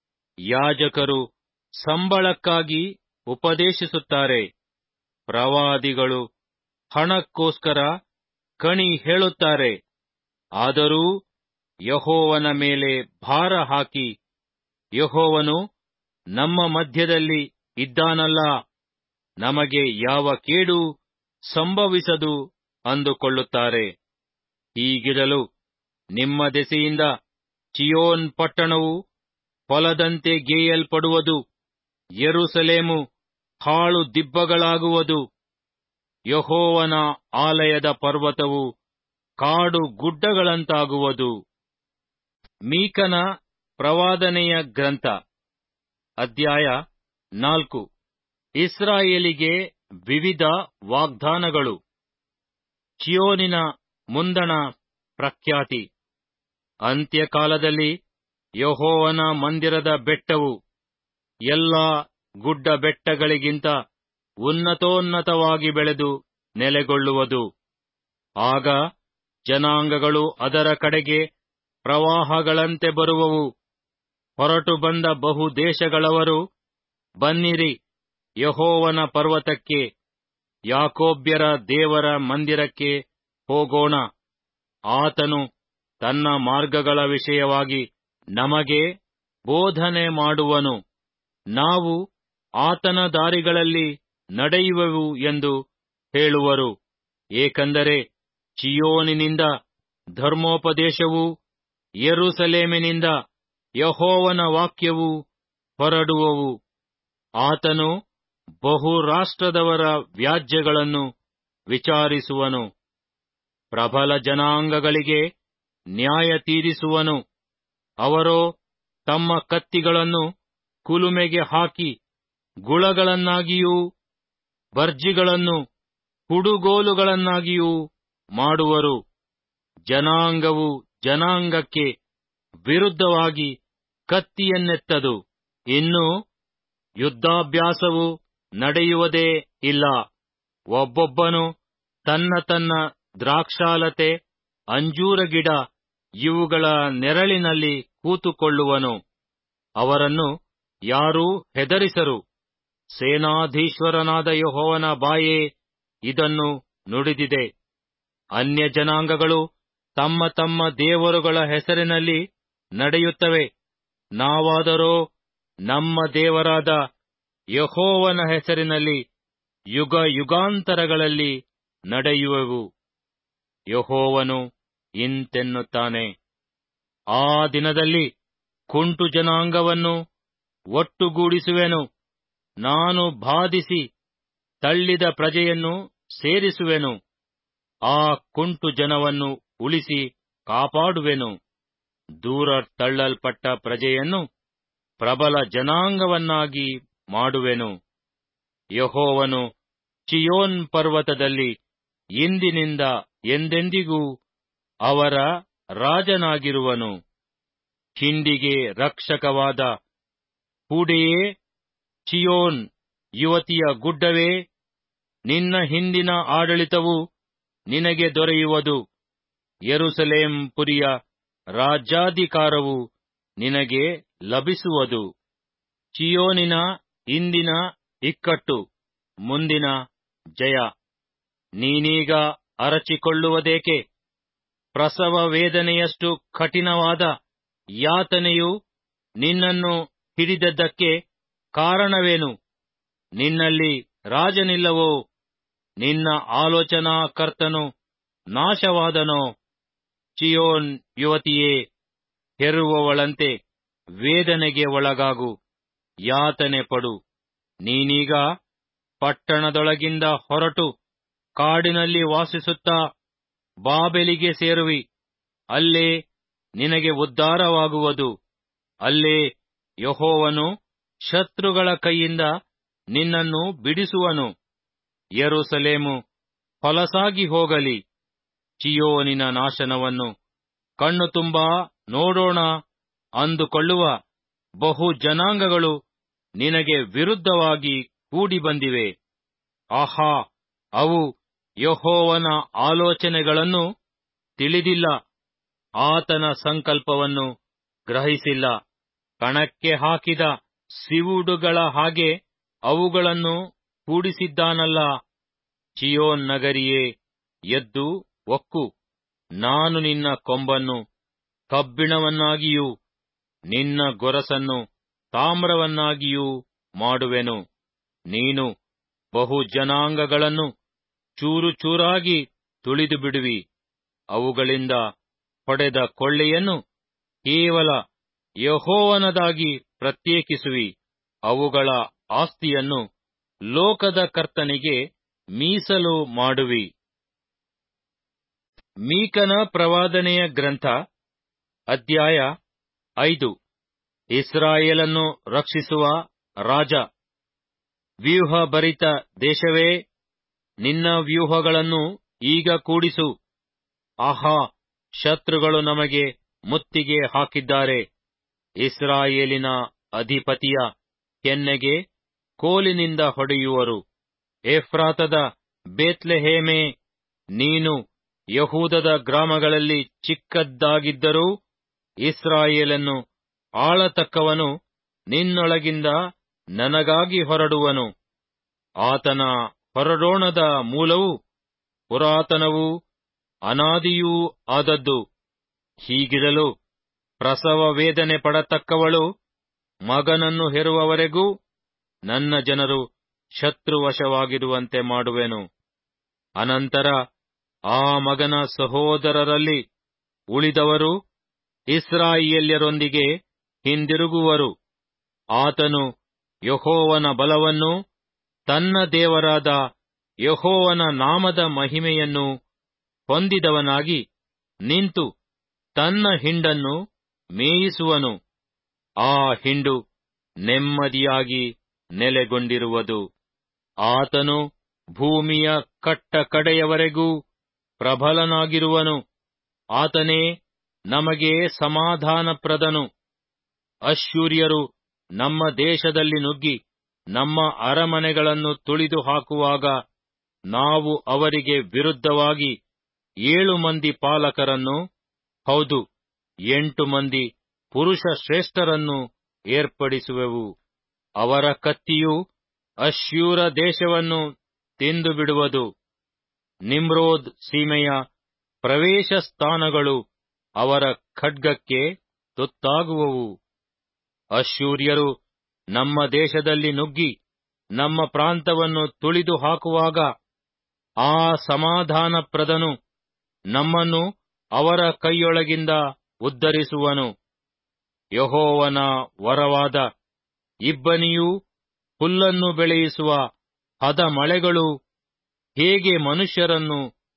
ಯಾಜಕರು ಸಂಬಳಕ್ಕಾಗಿ ಉಪದೇಶಿಸುತ್ತಾರೆ, ಪ್ರವಾದಿಗಳು ಹಣಕ್ಕೋಸ್ಕರ ಕಣಿ ಹೇಳುತ್ತಾರೆ. ಆದರೂ ಯೆಹೋವನ ಮೇಲೆ ಭಾರ ಹಾಕಿ, ಯೆಹೋವನು ನಮ್ಮ ಮಧ್ಯದಲ್ಲಿ ಇದ್ದಾನಲ್ಲ, ನಮಗೆ ಯಾವ ಕೇಡು ಸಂಭವಿಸದು ಅಂದುಕೊಳ್ಳುತ್ತಾರೆ. ಹೀಗಿರಲು ನಿಮ್ಮ ದೆಸೆಯಿಂದ ಚೀಯೋನ್ ಪಟ್ಟಣವು ಹೊಲದಂತೆ ಗೇಯಲ್ಪಡುವುದು, ಯೆರೂಸಲೇಮು ಹಾಳು ದಿಬ್ಬಗಳಾಗುವುದು. ಯೆಹೋವನ ಆಲಯದ ಪರ್ವತವು ಕಾಡು ಗುಡ್ಡಗಳಂತಾಗುವುದು. ಮೀಕನ ಪ್ರವಾದನೆಯ ಗ್ರಂಥ, ಅಧ್ಯಾಯ ನಾಲ್ಕು. ಇಸ್ರಾಯೇಲಿಗೆ ವಿವಿಧ ವಾಗ್ದಾನಗಳು. ಚೀಯೋನಿನ ಮುಂದಣ ಪ್ರಖ್ಯಾತಿ. ಅಂತ್ಯಕಾಲದಲ್ಲಿ ಯೆಹೋವನ ಮಂದಿರದ ಬೆಟ್ಟವು ಎಲ್ಲಾ ಗುಡ್ಡ ಬೆಟ್ಟಗಳಿಗಿಂತ ಉನ್ನತೋನ್ನತವಾಗಿ ಬೆಳೆದು ನೆಲೆಗೊಳ್ಳುವುದು. ಆಗ ಜನಾಂಗಗಳು ಅದರ ಕಡೆಗೆ ಪ್ರವಾಹಗಳಂತೆ ಬರುವವು. ಹೊರಟು ಬಂದ ಬಹು ದೇಶಗಳವರು, ಬನ್ನಿರಿ, ಯೆಹೋವನ ಪರ್ವತಕ್ಕೆ, ಯಾಕೋಬ್ಯರ ದೇವರ ಮಂದಿರಕ್ಕೆ ಹೋಗೋಣ. ಆತನು ತನ್ನ ಮಾರ್ಗಗಳ ವಿಷಯವಾಗಿ ನಮಗೆ ಬೋಧನೆ ಮಾಡುವನು, ನಾವು ಆತನ ದಾರಿಗಳಲ್ಲಿ ನಡೆಯುವೆವು ಎಂದು ಹೇಳುವರು. ಏಕೆಂದರೆ ಚೀಯೋನಿನಿಂದ ಧರ್ಮೋಪದೇಶವೂ ಯೆರೂಸಲೇಮಿನಿಂದ ಯೆಹೋವನ ವಾಕ್ಯವೂ ಹೊರಡುವವು. ಆತನು ಬಹು ರಾಷ್ಟ್ರದವರ ವ್ಯಾಜ್ಯಗಳನ್ನು ವಿಚಾರಿಸುವನು, ಪ್ರಬಲ ಜನಾಂಗಗಳಿಗೆ ನ್ಯಾಯ ತೀರಿಸುವನು. ಅವರೋ ತಮ್ಮ ಕತ್ತಿಗಳನ್ನು ಕುಲುಮೆಗೆ ಹಾಕಿ ಗುಳಗಳನ್ನಾಗಿಯೂ ಬರ್ಜಿಗಳನ್ನು ಕುಡುಗೋಲುಗಳನ್ನಾಗಿಯೂ ಮಾಡುವರು. ಜನಾಂಗವು ಜನಾಂಗಕ್ಕೆ ವಿರುದ್ಧವಾಗಿ ಕತ್ತಿಯನ್ನೆತ್ತದು. ಇನ್ನು ಯುದ್ಧಾಭ್ಯಾಸವು ನಡೆಯುವುದೇ ಇಲ್ಲ. ಒಬ್ಬೊಬ್ಬನು ತನ್ನ ತನ್ನ ದ್ರಾಕ್ಷಾಲತೆ, ಅಂಜೂರ ಗಿಡ ಇವುಗಳ ನೆರಳಿನಲ್ಲಿ ಕೂತುಕೊಳ್ಳುವನು. ಅವರನ್ನು ಯಾರೂ ಹೆದರಿಸರು. ಸೇನಾಧೀಶ್ವರನಾದ ಯೆಹೋವನ ಬಾಯೇ ಇದನ್ನು ನುಡಿದಿದೆ. ಅನ್ಯ ಜನಾಂಗಗಳು ತಮ್ಮ ತಮ್ಮ ದೇವರುಗಳ ಹೆಸರಿನಲ್ಲಿ ನಡೆಯುತ್ತವೆ. ನಾವಾದರೋ ನಮ್ಮ ದೇವರಾದ ಯೆಹೋವನ ಹೆಸರಿನಲ್ಲಿ ಯುಗ ಯುಗಾಂತರಗಳಲ್ಲಿ ನಡೆಯುವೆವು. ಯೆಹೋವನು ಇಂತೆನ್ನುತ್ತಾನೆ, ಆ ದಿನದಲ್ಲಿ ಕುಂಟು ಜನಾಂಗವನ್ನು ಒಟ್ಟುಗೂಡಿಸುವೆನು. ನಾನು ಬಾಧಿಸಿ ತಳ್ಳಿದ ಪ್ರಜೆಯನ್ನು ಸೇರಿಸುವೆನು. ಆ ಕುಂಟು ಜನವನ್ನು ಉಳಿಸಿ ಕಾಪಾಡುವೆನು. ದೂರ ತಳ್ಳಲ್ಪಟ್ಟ ಪ್ರಜೆಯನ್ನು ಪ್ರಬಲ ಜನಾಂಗವನ್ನಾಗಿ ಮಾಡುವೆನು. ಯೆಹೋವನು ಚೀಯೋನ್ ಪರ್ವತದಲ್ಲಿ ಇಂದಿನಿಂದ ಎಂದೆಂದಿಗೂ ಅವರ ರಾಜನಾಗಿರುವನು. ಹಿಂಡಿಗೆ ರಕ್ಷಕವಾದ ಹೂಡೆಯೇ, ಚೀಯೋನ್ ಯುವತಿಯ ಗುಡ್ಡವೇ, ನಿನ್ನ ಹಿಂದಿನ ಆಡಳಿತವು ನಿನಗೆ ದೊರೆಯುವುದು. ಯೆರೂಸಲೇಮ್ ಪುರಿಯ ರಾಜ್ಯಾಧಿಕಾರವು ನಿನಗೆ ಲಭಿಸುವುದು. ಚೀಯೋನಿನ ಇಂದಿನ ಇಕ್ಕಟ್ಟು, ಮುಂದಿನ ಜಯ. ನೀನೀಗ ಅರಚಿಕೊಳ್ಳುವುದೇಕೆ? ಪ್ರಸವ ವೇದನೆಯಷ್ಟು ಕಠಿಣವಾದ ಯಾತನೆಯು ನಿನ್ನನ್ನು ಹಿಡಿದದ್ದಕ್ಕೆ ಕಾರಣವೇನು? ನಿನ್ನಲ್ಲಿ ರಾಜನಿಲ್ಲವೋ? ನಿನ್ನ ಆಲೋಚನಾಕರ್ತನು ನಾಶವಾದನೋ? ಚೀಯೋನ್ ಯುವತಿಯೇ, ಹೆರುವವಳಂತೆ ವೇದನೆಗೆ ಒಳಗಾಗು, ಯಾತನೆ ಪಡು. ನೀನೀಗ ಪಟ್ಟಣದೊಳಗಿಂದ ಹೊರಟು ಕಾಡಿನಲ್ಲಿ ವಾಸಿಸುತ್ತಾ ಬಾಬೆಲಿಗೆ ಸೇರುವಿ. ಅಲ್ಲೇ ನಿನಗೆ ಉದ್ಧಾರವಾಗುವುದು. ಅಲ್ಲೇ ಯೆಹೋವನು ಶತ್ರುಗಳ ಕೈಯಿಂದ ನಿನ್ನನ್ನು ಬಿಡಿಸುವನು. ಯೆರೂಸಲೇಮು ಹೊಲಸಾಗಿ ಹೋಗಲಿ. ಚೀಯೋನಿನ ನಾಶನವನ್ನು ಕಣ್ಣು ತುಂಬಾ ನೋಡೋಣ ಅಂದುಕೊಳ್ಳುವ ಬಹು ಜನಾಂಗಗಳು ನಿನಗೆ ವಿರುದ್ಧವಾಗಿ ಕೂಡಿ ಬಂದಿವೆ. ಆಹಾ, ಅವು ಯೆಹೋವನ ಆಲೋಚನೆಗಳನ್ನು ತಿಳಿದಿಲ್ಲ, ಆತನ ಸಂಕಲ್ಪವನ್ನು ಗ್ರಹಿಸಿಲ್ಲ. ಕಣಕ್ಕೆ ಹಾಕಿದ ಸಿವುಡುಗಳ ಹಾಗೆ ಅವುಗಳನ್ನು ಕೂಡಿಸಿದ್ದಾನಲ್ಲ. ಚೀಯೋನ್ ನಗರಿಯೇ, ಎದ್ದು ಒಕ್ಕು. ನಾನು ನಿನ್ನ ಕೊಂಬನ್ನು ಕಬ್ಬಿಣವನ್ನಾಗಿಯೂ ನಿನ್ನ ಗೊರಸನ್ನು ತಾಮ್ರವನ್ನಾಗಿಯೂ ಮಾಡುವೆನು. ನೀನು ಬಹು ಜನಾಂಗಗಳನ್ನು ಚೂರು ಚೂರಾಗಿ ತುಳಿದು ಬಿಡುವಿ. ಅವುಗಳಿಂದ ಹೊಡೆದ ಕೊಳ್ಳೆಯನ್ನು ಕೇವಲ ಯೆಹೋವನದಾಗಿ ಪ್ರತ್ಯೇಕಿಸುವಿ. ಅವುಗಳ ಆಸ್ತಿಯನ್ನು ಲೋಕದ ಕರ್ತನಿಗೆ ಮೀಸಲು ಮಾಡುವಿ. ಮೀಕನ ಪ್ರವಾದನೆಯ ಗ್ರಂಥ, ಅಧ್ಯಾಯ ಐದು. ಇಸ್ರಾಯೇಲನ್ನು ರಕ್ಷಿಸುವ ರಾಜ. ವ್ಯೂಹಭರಿತ ದೇಶವೇ, ನಿನ್ನ ವ್ಯೂಹಗಳನ್ನು ಈಗ ಕೂಡಿಸು. ಆಹಾ, ಶತ್ರುಗಳು ನಮಗೆ ಮುತ್ತಿಗೆ ಹಾಕಿದ್ದಾರೆ. ಇಸ್ರಾಯೇಲಿನ ಅಧಿಪತಿಯ ಕೆನ್ನೆಗೆ ಕೋಲಿನಿಂದ ಹೊಡೆಯುವರು. ಎಫ್ರಾತದ ಬೇತ್ಲೆಹೇಮೇ, ನೀನು ಯಹೂದದ ಗ್ರಾಮಗಳಲ್ಲಿ ಚಿಕ್ಕದ್ದಾಗಿದ್ದರೂ ಇಸ್ರಾಯೇಲನ್ನು ಆಳತಕ್ಕವನು ನಿನ್ನೊಳಗಿಂದ ನನಗಾಗಿ ಹೊರಡುವನು. ಆತನ ಹೊರಡೋಣದ ಮೂಲವು ಪುರಾತನವೂ ಅನಾದಿಯೂ ಆದದ್ದು. ಹೀಗಿರಲು ಪ್ರಸವ ವೇದನೆ ಪಡತಕ್ಕವಳು ಮಗನನ್ನು ಹೆರುವವರೆಗೂ ನನ್ನ ಜನರು ಶತ್ರುವಶವಾಗಿರುವಂತೆ ಮಾಡುವೆನು. ಅನಂತರ ಆ ಮಗನ ಸಹೋದರರಲ್ಲಿ ಉಳಿದವರು ಇಸ್ರಾಯೇಲ್ಯರೊಂದಿಗೆ ಹಿಂದಿರುಗುವರು. ಆತನು ಯೆಹೋವನ ಬಲವನ್ನು, ತನ್ನ ದೇವರಾದ ಯೆಹೋವನ ನಾಮದ ಮಹಿಮೆಯನ್ನು ಹೊಂದಿದವನಾಗಿ ನಿಂತು ತನ್ನ ಹಿಂಡನ್ನು ಮೇಯಿಸುವನು. ಆ ಹಿಂಡು ನೆಮ್ಮದಿಯಾಗಿ ನೆಲೆಗೊಂಡಿರುವುದು. ಆತನು ಭೂಮಿಯ ಕಟ್ಟ ಕಡೆಯವರೆಗೂ ಪ್ರಬಲನಾಗಿರುವನು. ಆತನೇ ನಮಗೆ ಸಮಾಧಾನಪ್ರದನು. ಅಶ್ಶೂರ್ಯರು ನಮ್ಮ ದೇಶದಲ್ಲಿ ನುಗ್ಗಿ ನಮ್ಮ ಅರಮನೆಗಳನ್ನು ತುಳಿದು ಹಾಕುವಾಗ ನಾವು ಅವರಿಗೆ ವಿರುದ್ಧವಾಗಿ ಏಳು ಮಂದಿ ಪಾಲಕರನ್ನು, ಹೌದು, ಎಂಟು ಮಂದಿ ಪುರುಷ ಶ್ರೇಷ್ಠರನ್ನು ಏರ್ಪಡಿಸುವೆವು. ಅವರ ಕತ್ತಿಯು ಅಶ್ಶೂರ ದೇಶವನ್ನು ತಿಂದು ಬಿಡುವುದು. ನಿಮ್ರೋದ್ ಸೀಮೆಯ ಪ್ರವೇಶ ಸ್ಥಾನಗಳು ಅವರ ಖಡ್ಗಕ್ಕೆ ತುತ್ತಾಗುವವು. ಅಶ್ಶೂರ್ಯರು ನಮ್ಮ ದೇಶದಲ್ಲಿ ನುಗ್ಗಿ ನಮ್ಮ ಪ್ರಾಂತವನ್ನು ತುಳಿದು ಹಾಕುವಾಗ ಆ ಸಮಾಧಾನಪ್ರದನು ನಮ್ಮನ್ನು ಅವರ ಕೈಯೊಳಗಿಂದ ಉದ್ಧರಿಸುವನು. ಯೆಹೋವನ ವರವಾದ ಇಬ್ಬನಿಯೂ ಹುಲ್ಲನ್ನು ಬೆಳೆಯಿಸುವ ಹದ ಮಳೆಗಳು ಹೇಗೆ ಮನುಷ್ಯರನ್ನು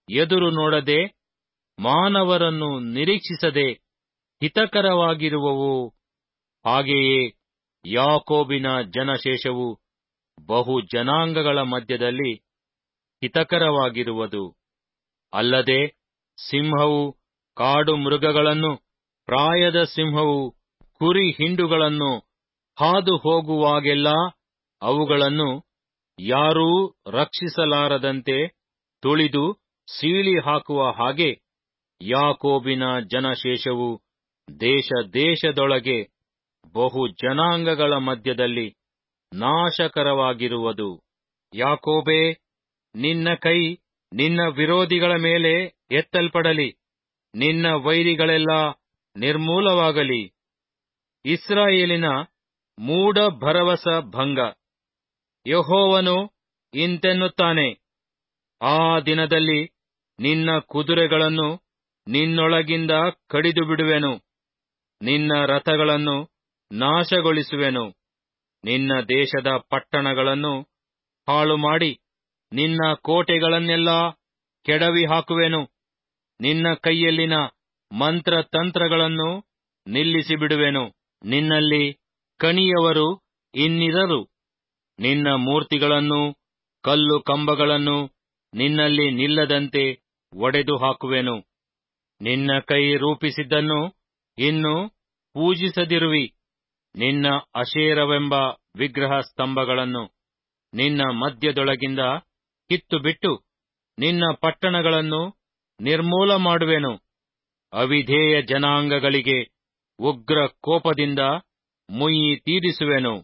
ಎದುರು ನೋಡದೆ, ಮಾನವರನ್ನು ನಿರೀಕ್ಷಿಸದೆ ಹಿತಕರವಾಗಿರುವವು. ಹಾಗೆಯೇ ಯಾಕೋಬಿನ ಜನಶೇಷವು ಬಹು ಜನಾಂಗಗಳ ಮಧ್ಯದಲ್ಲಿ ಹಿತಕರವಾಗಿರುವುದು. ಅಲ್ಲದೆ ಸಿಂಹವು ಕಾಡು ಮೃಗಗಳನ್ನು, ಪ್ರಾಯದ ಸಿಂಹವು ಕುರಿ ಹಿಂಡುಗಳನ್ನು ಹಾದು ಹೋಗುವಾಗೆಲ್ಲಾ ಅವುಗಳನ್ನು ಯಾರೂ ರಕ್ಷಿಸಲಾರದಂತೆ ತುಳಿದು ಸೀಳಿ ಹಾಕುವ ಹಾಗೆ ಯಾಕೋಬಿನ ಜನಶೇಷವು ದೇಶ ದೇಶದೊಳಗೆ ಬಹು ಜನಾಂಗಗಳ ಮಧ್ಯದಲ್ಲಿ ನಾಶಕರವಾಗಿರುವುದು. ಯಾಕೋಬೇ, ನಿನ್ನ ಕೈ ನಿನ್ನ ವಿರೋಧಿಗಳ ಮೇಲೆ ಎತ್ತಲ್ಪಡಲಿ, ನಿನ್ನ ವೈರಿಗಳೆಲ್ಲಾ ನಿರ್ಮೂಲವಾಗಲಿ. ಇಸ್ರಾಯೇಲಿನ ಮೂಢ ಭರವಸ ಭಂಗ. ಯೆಹೋವನು ಇಂತೆನ್ನುತ್ತಾನೆ, ಆ ದಿನದಲ್ಲಿ ನಿನ್ನ ಕುದುರೆಗಳನ್ನು ನಿನ್ನೊಳಗಿಂದ ಕಡಿದು ಬಿಡುವೆನು, ನಿನ್ನ ರಥಗಳನ್ನು ನಾಶಗೊಳಿಸುವೆನು, ನಿನ್ನ ದೇಶದ ಪಟ್ಟಣಗಳನ್ನು ಹಾಳುಮಾಡಿ ನಿನ್ನ ಕೋಟೆಗಳನ್ನೆಲ್ಲಾ ಕೆಡವಿ ಹಾಕುವೆನು. ನಿನ್ನ ಕೈಯಲ್ಲಿನ ಮಂತ್ರತಂತ್ರಗಳನ್ನು ನಿಲ್ಲಿಸಿಬಿಡುವೆನು. ನಿನ್ನಲ್ಲಿ ಕಣಿಯವರು ಇನ್ನಿರರು. ನಿನ್ನ ಮೂರ್ತಿಗಳನ್ನೂ ಕಲ್ಲು ಕಂಬಗಳನ್ನು ನಿನ್ನಲ್ಲಿ ನಿಲ್ಲದಂತೆ ಒಡೆದು ಹಾಕುವೆನು. ನಿನ್ನ ಕೈ ರೂಪಿಸಿದ್ದನ್ನು ಇನ್ನು ಪೂಜಿಸದಿರುವಿ. ನಿನ್ನ ಅಶೇರವೆಂಬ ವಿಗ್ರಹ ಸ್ತಂಭಗಳನ್ನು ನಿನ್ನ ಮಧ್ಯದೊಳಗಿಂದ ಕಿತ್ತುಬಿಟ್ಟು ನಿನ್ನ ಪಟ್ಟಣಗಳನ್ನು ನಿರ್ಮೂಲ ಮಾಡುವೆನು. ಅವಿಧೇಯ ಜನಾಂಗಗಳಿಗೆ ಉಗ್ರ ಕೋಪದಿಂದ ಮುಯ್ಯಿ ತೀರಿಸುವೆನು.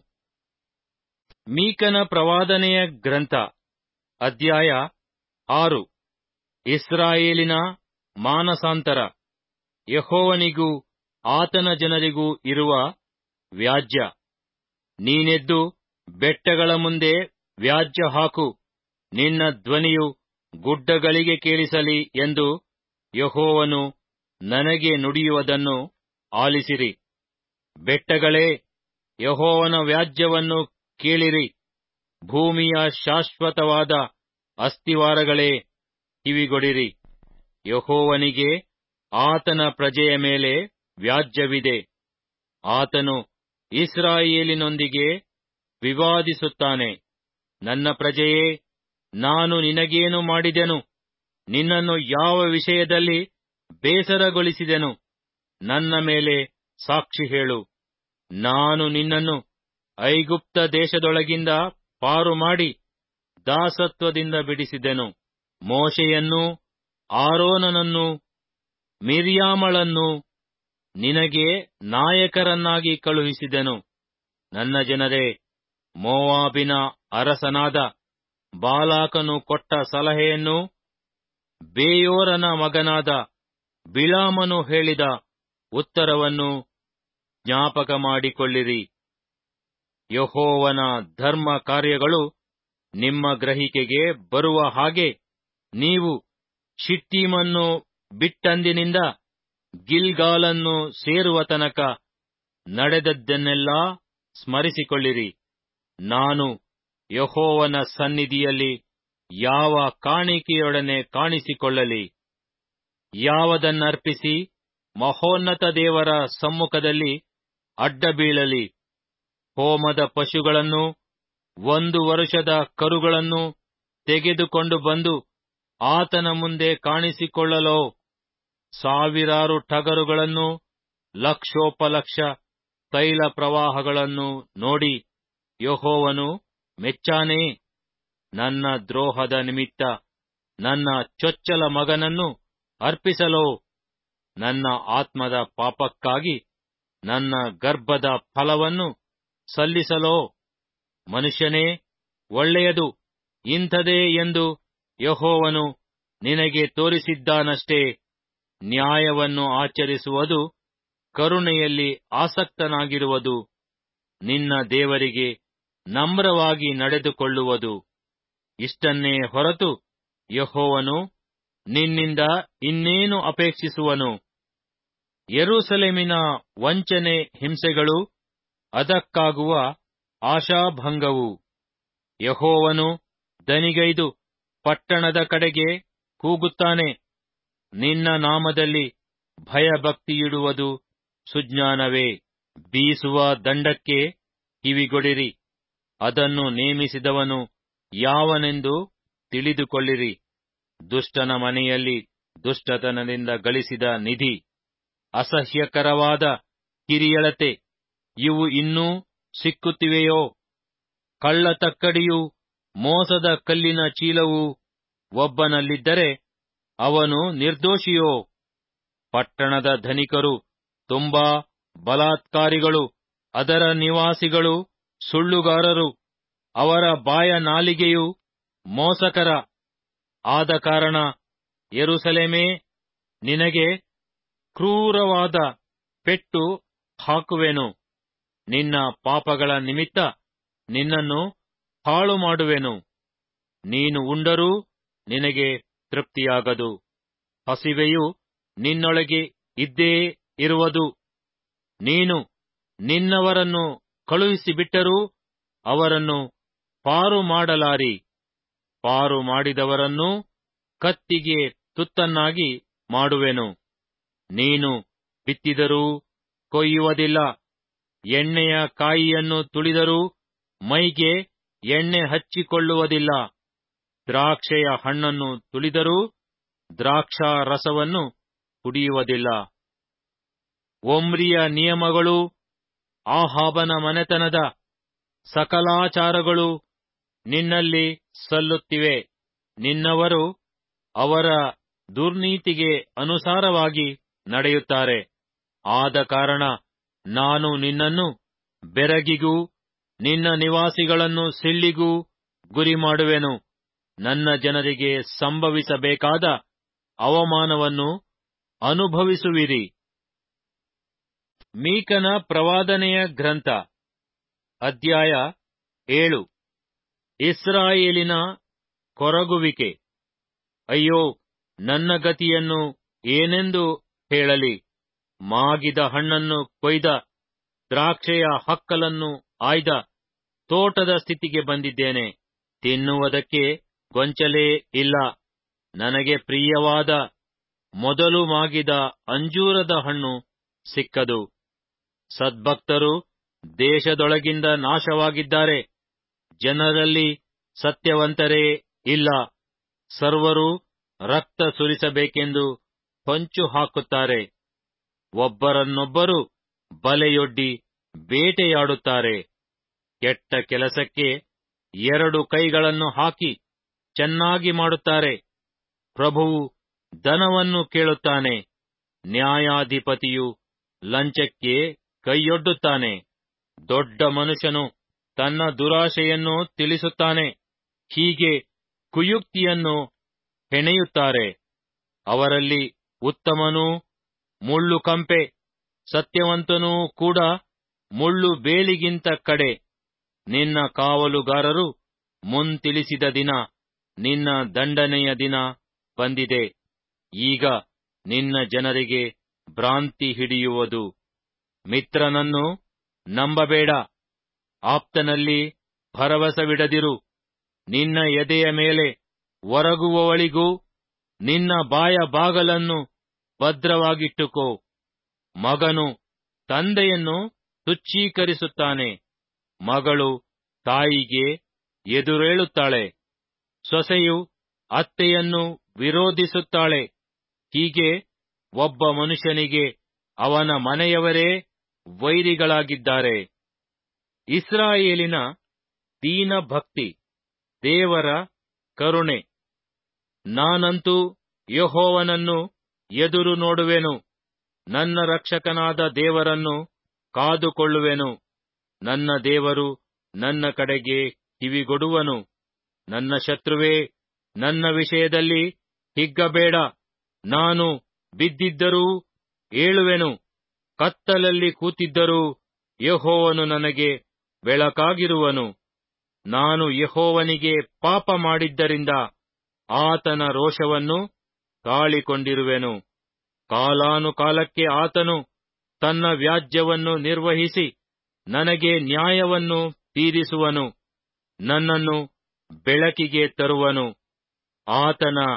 ಮೀಕನ ಪ್ರವಾದನೆಯ ಗ್ರಂಥ, ಅಧ್ಯಾಯ ಆರು. ಇಸ್ರಾಯೇಲಿನ ಮಾನಸಾಂತರ. ಯೆಹೋವನಿಗೂ ಆತನ ಜನರಿಗೂ ಇರುವ ವ್ಯಾಜ್ಯ. ನೀನೆದ್ದು ಬೆಟ್ಟಗಳ ಮುಂದೆ ವ್ಯಾಜ್ಯ ಹಾಕು, ನಿನ್ನ ಧ್ವನಿಯು ಗುಡ್ಡಗಳಿಗೆ ಕೇಳಿಸಲಿ ಎಂದು ಯೆಹೋವನು ನನಗೆ ನುಡಿಯುವುದನ್ನು ಆಲಿಸಿರಿ. ಬೆಟ್ಟಗಳೇ, ಯೆಹೋವನ ವ್ಯಾಜ್ಯವನ್ನು ಕೇಳಿರಿ. ಭೂಮಿಯ ಶಾಶ್ವತವಾದ ಅಸ್ತಿವಾರಗಳೇ, ಕಿವಿಗೊಡಿರಿ. ಯೆಹೋವನಿಗೆ ಆತನ ಪ್ರಜೆಯ ಮೇಲೆ ವ್ಯಾಜ್ಯವಿದೆ. ಆತನು ಇಸ್ರಾಯೇಲಿನೊಂದಿಗೆ ವಿವಾದಿಸುತ್ತಾನೆ. ನನ್ನ ಪ್ರಜೆಯೇ, ನಾನು ನಿನಗೇನು ಮಾಡಿದೆನು? ನಿನ್ನನ್ನು ಯಾವ ವಿಷಯದಲ್ಲಿ ಬೇಸರಗೊಳಿಸಿದೆನು? ನನ್ನ ಮೇಲೆ ಸಾಕ್ಷಿ ಹೇಳು. ನಾನು ನಿನ್ನನ್ನು ಐಗುಪ್ತ ದೇಶದೊಳಗಿಂದ ಪಾರು ಮಾಡಿ ದಾಸತ್ವದಿಂದ ಬಿಡಿಸಿದೆನು. ಮೋಶೆಯನ್ನೂ ಆರೋನನನ್ನೂ ಮಿರ್ಯಾಮಳನ್ನೂ ನಿನಗೆ ನಾಯಕರನ್ನಾಗಿ ಕಳುಹಿಸಿದೆನು. ನನ್ನ ಜನರೇ, ಮೋವಾಬಿನ ಅರಸನಾದ ಬಾಲಾಕನು ಕೊಟ್ಟ ಸಲಹೆಯನ್ನು, ಬೇಯೋರನ ಮಗನಾದ ಬಿಳಾಮನು ಹೇಳಿದ ಉತ್ತರವನ್ನು ಜ್ಞಾಪಕ ಮಾಡಿಕೊಳ್ಳಿರಿ. ಯೆಹೋವನ ಧರ್ಮ ಕಾರ್ಯಗಳು ನಿಮ್ಮ ಗ್ರಹಿಕೆಗೆ ಬರುವ ಹಾಗೆ ನೀವು ಶಿಟ್ಟೀಮನ್ನು ಬಿಟ್ಟಂದಿನಿಂದ ಗಿಲ್ಗಾಲನ್ನು ಸೇರುವ ತನಕ ನಡೆದದ್ದನ್ನೆಲ್ಲಾ ಸ್ಮರಿಸಿಕೊಳ್ಳಿರಿ. ನಾನು ಯೆಹೋವನ ಸನ್ನಿಧಿಯಲ್ಲಿ ಯಾವ ಕಾಣಿಕೆಯೊಡನೆ ಕಾಣಿಸಿಕೊಳ್ಳಲಿ? ಯಾವುದನ್ನರ್ಪಿಸಿ ಮಹೋನ್ನತ ದೇವರ ಸಮ್ಮುಖದಲ್ಲಿ ಅಡ್ಡಬೀಳಲಿ? ಹೋಮದ ಪಶುಗಳನ್ನು, ಒಂದು ವರುಷದ ಕರುಗಳನ್ನು ತೆಗೆದುಕೊಂಡು ಬಂದು ಆತನ ಮುಂದೆ ಕಾಣಿಸಿಕೊಳ್ಳಲೋ? ಸಾವಿರಾರು ಟಗರುಗಳನ್ನು, ಲಕ್ಷೋಪಲಕ್ಷ ತೈಲ ಪ್ರವಾಹಗಳನ್ನು ನೋಡಿ ಯೆಹೋವನು ಮೆಚ್ಚಾನೇ? ನನ್ನ ದ್ರೋಹದ ನಿಮಿತ್ತ ನನ್ನ ಚೊಚ್ಚಲ ಮಗನನ್ನು ಅರ್ಪಿಸಲೋ? ನನ್ನ ಆತ್ಮದ ಪಾಪಕ್ಕಾಗಿ ನನ್ನ ಗರ್ಭದ ಫಲವನ್ನು ಸಲ್ಲಿಸಲೋ? ಮನುಷ್ಯನೇ, ಒಳ್ಳೆಯದು ಇಂಥದೇ ಎಂದು ಯೆಹೋವನು ನಿನಗೆ ತೋರಿಸಿದ್ದಾನಷ್ಟೇ. ನ್ಯಾಯವನ್ನು ಆಚರಿಸುವುದು, ಕರುಣೆಯಲ್ಲಿ ಆಸಕ್ತನಾಗಿರುವುದು, ನಿನ್ನ ದೇವರಿಗೆ ನಮ್ರವಾಗಿ ನಡೆದುಕೊಳ್ಳುವುದು. ಇಷ್ಟನ್ನೇ ಹೊರತು ಯೆಹೋವನು ನಿನ್ನಿಂದ ಇನ್ನೇನು ಅಪೇಕ್ಷಿಸುವನು? ಯೆರೂಸಲೇಮಿನ ವಂಚನೆ ಹಿಂಸೆಗಳು, ಅದಕ್ಕಾಗುವ ಆಶಾಭಂಗವು. ಯೆಹೋವನು ದನಿಗೈದು ಪಟ್ಟಣದ ಕಡೆಗೆ ಕೂಗುತ್ತಾನೆ. ನಿನ್ನ ನಾಮದಲ್ಲಿ ಭಯಭಕ್ತಿಯಿಡುವುದು ಸುಜ್ಞಾನವೇ. ಬೀಸುವ ದಂಡಕ್ಕೆ ಕಿವಿಗೊಡಿರಿ, ಅದನ್ನು ನೇಮಿಸಿದವನು ಯಾವನೆಂದು ತಿಳಿದುಕೊಳ್ಳಿರಿ. ದುಷ್ಟನ ಮನೆಯಲ್ಲಿ ದುಷ್ಟತನದಿಂದ ಗಳಿಸಿದ ನಿಧಿ, ಅಸಹ್ಯಕರವಾದ ಕಿರಿಯಳತೆ ಇವು ಇನ್ನೂ ಸಿಕ್ಕುತ್ತಿವೆಯೋ? ಕಳ್ಳತಕ್ಕಡಿಯೂ ಮೋಸದ ಕಲ್ಲಿನ ಚೀಲವೂ ಒಬ್ಬನಲ್ಲಿದ್ದರೆ ಅವನು ನಿರ್ದೋಷಿಯೋ? ಪಟ್ಟಣದ ಧನಿಕರು ತುಂಬಾ ಬಲಾತ್ಕಾರಿಗಳು, ಅದರ ನಿವಾಸಿಗಳು ಸುಳ್ಳುಗಾರರು, ಅವರ ಬಾಯ ನಾಲಿಗೆಯು ಮೋಸಕರ. ಆದ ಕಾರಣ ಯೆರೂಸಲೇಮೇ, ನಿನಗೆ ಕ್ರೂರವಾದ ಪೆಟ್ಟು ಹಾಕುವೆನು. ನಿನ್ನ ಪಾಪಗಳ ನಿಮಿತ್ತ ನಿನ್ನನ್ನು ಹಾಳು ಮಾಡುವೆನು. ನೀನು ಉಂಡರೂ ನಿನಗೆ ತೃಪ್ತಿಯಾಗದು. ಹಸಿವೆಯು ನಿನ್ನೊಳಗೆ ಇದ್ದೇ ಇರುವುದು. ನೀನು ನಿನ್ನವರನ್ನು ಕಳುಹಿಸಿಬಿಟ್ಟರೂ ಅವರನ್ನು ಪಾರು ಮಾಡಲಾರಿ. ಪಾರು ಮಾಡಿದವರನ್ನೂ ಕತ್ತಿಗೆ ತುತ್ತನ್ನಾಗಿ ಮಾಡುವೆನು. ನೀನು ಬಿತ್ತಿದರೂ ಕೊಯ್ಯುವುದಿಲ್ಲ, ಎಣ್ಣೆಯ ಕಾಯಿಯನ್ನು ತುಳಿದರೂ ಮೈಗೆ ಎಣ್ಣೆ ಹಚ್ಚಿಕೊಳ್ಳುವುದಿಲ್ಲ. ದ್ರಾಕ್ಷೆಯ ಹಣ್ಣನ್ನು ತುಳಿದರೂ ದ್ರಾಕ್ಷಾ ರಸವನ್ನು ಕುಡಿಯುವುದಿಲ್ಲ. ಒಮ್ರಿಯ ನಿಯಮಗಳೂ ಆಹಾಬನ ಮನೆತನದ ಸಕಲಾಚಾರಗಳು ನಿನ್ನಲ್ಲಿ ಸಲ್ಲುತ್ತಿವೆ. ನಿನ್ನವರು ಅವರ ದುರ್ನೀತಿಗೆ ಅನುಸಾರವಾಗಿ ನಡೆಯುತ್ತಾರೆ. ಆದ ಕಾರಣ ನಾನು ನಿನ್ನನ್ನು ಬೆರಗಿಗೂ ನಿನ್ನ ನಿವಾಸಿಗಳನ್ನು ಸಿಳ್ಳಿಗೂ ಗುರಿಮಾಡುವೆನು. ನನ್ನ ಜನರಿಗೆ ಸಂಭವಿಸಬೇಕಾದ ಅವಮಾನವನ್ನು ಅನುಭವಿಸುವಿರಿ. ಮೀಕನ ಪ್ರವಾದನೆಯ ಗ್ರಂಥ, ಅಧ್ಯಾಯ ಏಳು. ಇಸ್ರಾಯೇಲಿನ ಕೊರಗುವಿಕೆ. ಅಯ್ಯೋ, ನನ್ನ ಗತಿಯನ್ನು ಏನೆಂದು ಹೇಳಲಿ? ಮಾಗಿದ ಹಣ್ಣನ್ನು ಕೊಯ್ದ, ದ್ರಾಕ್ಷೆಯ ಹಕ್ಕಲನ್ನು ಆಯ್ದ ತೋಟದ ಸ್ಥಿತಿಗೆ ಬಂದಿದ್ದೇನೆ. ತಿನ್ನುವುದಕ್ಕೆ ಗೊಂಚಲೇ ಇಲ್ಲ. ನನಗೆ ಪ್ರಿಯವಾದ ಮೊದಲು ಮಾಗಿದ ಅಂಜೂರದ ಹಣ್ಣು ಸಿಕ್ಕದು. ಸದ್ಭಕ್ತರು ದೇಶದೊಳಗಿಂದ ನಾಶವಾಗಿದ್ದಾರೆ. ಜನರಲ್ಲಿ ಸತ್ಯವಂತರೇ ಇಲ್ಲ. ಸರ್ವರೂ ರಕ್ತ ಸುರಿಸಬೇಕೆಂದು ಹೊಂಚು ಹಾಕುತ್ತಾರೆ. ಒಬ್ಬರನ್ನೊಬ್ಬರು ಬಲೆಯೊಡ್ಡಿ ಬೇಟೆಯಾಡುತ್ತಾರೆ. ಕೆಟ್ಟ ಕೆಲಸಕ್ಕೆ ಎರಡು ಕೈಗಳನ್ನು ಹಾಕಿ ಚೆನ್ನಾಗಿ ಮಾಡುತ್ತಾರೆ. ಪ್ರಭುವು ಧನವನ್ನು ಕೇಳುತ್ತಾನೆ, ನ್ಯಾಯಾಧಿಪತಿಯು ಲಂಚಕ್ಕೆ ಕೈಯೊಡ್ಡುತ್ತಾನೆ. ದೊಡ್ಡ ಮನುಷ್ಯನು ತನ್ನ ದುರಾಶೆಯನ್ನು ತಿಳಿಸುತ್ತಾನೆ. ಹೀಗೆ ಕುಯುಕ್ತಿಯನ್ನು ಹೆಣೆಯುತ್ತಾರೆ. ಅವರಲ್ಲಿ ಉತ್ತಮನೂ ಮುಳ್ಳು ಕಂಪೆ, ಸತ್ಯವಂತನೂ ಕೂಡ ಮುಳ್ಳು ಬೇಲಿಗಿಂತ ಕಡೆ. ನಿನ್ನ ಕಾವಲುಗಾರರು ಮುಂತಿಳಿಸಿದ ದಿನ, ನಿನ್ನ ದಂಡನೆಯ ದಿನ ಬಂದಿದೆ. ಈಗ ನಿನ್ನ ಜನರಿಗೆ ಭ್ರಾಂತಿ ಹಿಡಿಯುವುದು. ಮಿತ್ರನನ್ನು ನಂಬಬೇಡ, ಆಪ್ತನಲ್ಲಿ ಭರವಸವಿಡದಿರು. ನಿನ್ನ ಎದೆಯ ಮೇಲೆ ಒರಗುವವಳಿಗೂ ನಿನ್ನ ಬಾಯ ಬಾಗಲನ್ನು ಭದ್ರವಾಗಿಟ್ಟುಕೋ. ಮಗನು ತಂದೆಯನ್ನು ತುಚ್ಛೀಕರಿಸುತ್ತಾನೆ, ಮಗಳು ತಾಯಿಗೆ ಎದುರೇಳುತ್ತಾಳೆ. ಸೊಸೆಯು ಅತ್ತೆಯನ್ನು ವಿರೋಧಿಸುತ್ತಾಳೆ. ಹೀಗೆ ಒಬ್ಬ ಮನುಷ್ಯನಿಗೆ ಅವನ ಮನೆಯವರೇ ವೈರಿಗಳಾಗಿದ್ದಾರೆ. ಇಸ್ರಾಯೇಲಿನ ದೀನಭಕ್ತಿ, ದೇವರ ಕರುಣೆ. ನಾನಂತೂ ಯೆಹೋವನನ್ನು ಎದುರು ನೋಡುವೆನು, ನನ್ನ ರಕ್ಷಕನಾದ ದೇವರನ್ನು ಕಾದುಕೊಳ್ಳುವೆನು. ನನ್ನ ದೇವರು ನನ್ನ ಕಡೆಗೆ ಕಿವಿಗೊಡುವನು. ನನ್ನ ಶತ್ರುವೇ, ನನ್ನ ವಿಷಯದಲ್ಲಿ ಹಿಗ್ಗಬೇಡ. ನಾನು ಬಿದ್ದಿದ್ದರೂ ಏಳುವೆನು, ಕತ್ತಲಲ್ಲಿ ಕೂತಿದ್ದರೂ ಯೆಹೋವನು ನನಗೆ ಬೆಳಕಾಗಿರುವನು. ನಾನು ಯೆಹೋವನಿಗೆ ಪಾಪ ಮಾಡಿದ್ದರಿಂದ ಆತನ ರೋಷವನ್ನು ತಾಳಿಕೊಂಡಿರುವೆನು. ಕಾಲಾನುಕಾಲಕ್ಕೆ ಆತನು ತನ್ನ ವ್ಯಾಜ್ಯವನ್ನು ನಿರ್ವಹಿಸಿ ನನಗೆ ನ್ಯಾಯವನ್ನು ತೀರಿಸುವನು. ನನ್ನನ್ನು ಬೆಳಕಿಗೆ ತರುವನು. ಆತನ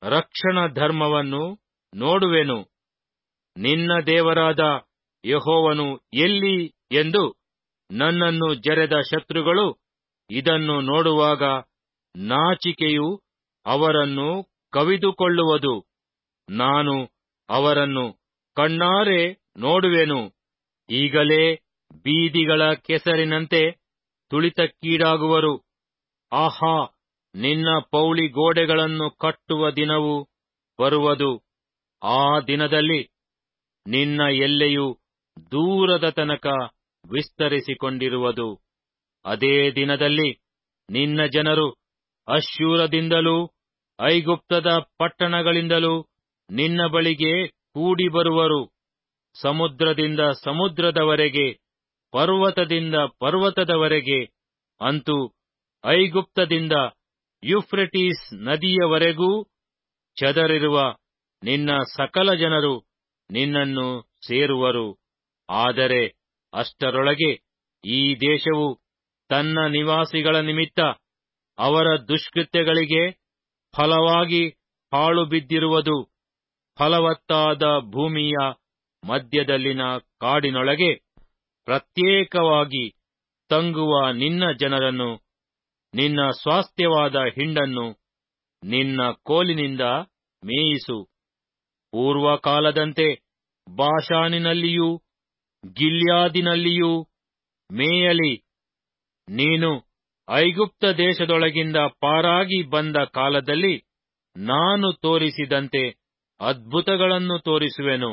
ರಕ್ಷಣಾ ಧರ್ಮವನ್ನು ನೋಡುವೆನು. ನಿನ್ನ ದೇವರಾದ ಯೆಹೋವನು ಎಲ್ಲಿ ಎಂದು ನನ್ನನ್ನು ಜರೆದ ಶತ್ರುಗಳು ಇದನ್ನು ನೋಡುವಾಗ ನಾಚಿಕೆಯು ಅವರನ್ನು ಕವಿದುಕೊಳ್ಳುವುದು. ನಾನು ಅವರನ್ನು ಕಣ್ಣಾರೆ ನೋಡುವೆನು. ಈಗಲೇ ಬೀದಿಗಳ ಕೆಸರಿನಂತೆ ತುಳಿತಕ್ಕೀಡಾಗುವರು. ಆಹಾ, ನಿನ್ನ ಪೌಳಿ ಗೋಡೆಗಳನ್ನು ಕಟ್ಟುವ ದಿನವು ಬರುವುದು. ಆ ದಿನದಲ್ಲಿ ನಿನ್ನ ಎಲ್ಲೆಯು ದೂರದ ತನಕ ವಿಸ್ತರಿಸಿಕೊಂಡಿರುವುದು. ಅದೇ ದಿನದಲ್ಲಿ ನಿನ್ನ ಜನರು ಅಶ್ಶೂರದಿಂದಲೂ ಐಗುಪ್ತದ ಪಟ್ಟಣಗಳಿಂದಲೂ ನಿನ್ನ ಬಳಿಗೆ ಕೂಡಿ ಬರುವರು. ಸಮುದ್ರದಿಂದ ಸಮುದ್ರದವರೆಗೆ, ಪರ್ವತದಿಂದ ಪರ್ವತದವರೆಗೆ, ಅಂತೂ ಐಗುಪ್ತದಿಂದ ಯೂಫ್ರೆಟೀಸ್ ನದಿಯವರೆಗೂ ಚದರಿರುವ ನಿನ್ನ ಸಕಲ ಜನರು ನಿನ್ನನ್ನು ಸೇರುವರು. ಆದರೆ ಅಷ್ಟರೊಳಗೆ ಈ ದೇಶವು ತನ್ನ ನಿವಾಸಿಗಳ ನಿಮಿತ್ತ ಅವರ ದುಷ್ಕೃತ್ಯಗಳಿಗೆ ಫಲವಾಗಿ ಹಾಳು ಬಿದ್ದಿರುವುದು. ಫಲವತ್ತಾದ ಭೂಮಿಯ ಮಧ್ಯದಲ್ಲಿನ ಕಾಡಿನೊಳಗೆ ಪ್ರತ್ಯೇಕವಾಗಿ ತಂಗುವ ನಿನ್ನ ಜನರನ್ನು, ನಿನ್ನ ಸ್ವಾಸ್ಥ್ಯವಾದ ಹಿಂಡನ್ನು ನಿನ್ನ ಕೋಲಿನಿಂದ ಮೇಯಿಸು. ಪೂರ್ವಕಾಲದಂತೆ ಬಾಷಾನಿನಲ್ಲಿಯೂ ಗಿಲ್ಯಾದಿನಲ್ಲಿಯೂ ಮೇಯಲಿ. ನೀನು ಐಗುಪ್ತ ದೇಶದೊಳಗಿಂದ ಪಾರಾಗಿ ಬಂದ ಕಾಲದಲ್ಲಿ ನಾನು ತೋರಿಸಿದಂತೆ ಅದ್ಭುತಗಳನ್ನು ತೋರಿಸುವೆನು.